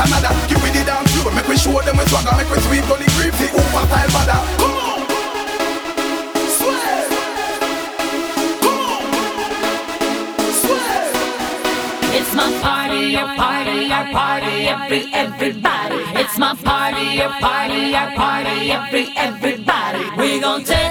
another. Give me the dance floor, make we show them we swagger, make we sweep on the grip, the over style bada. Come on, swear. Come on, swear. It's my party, your party, our party, everybody. It's my party, your party, our party, everybody. We gon' take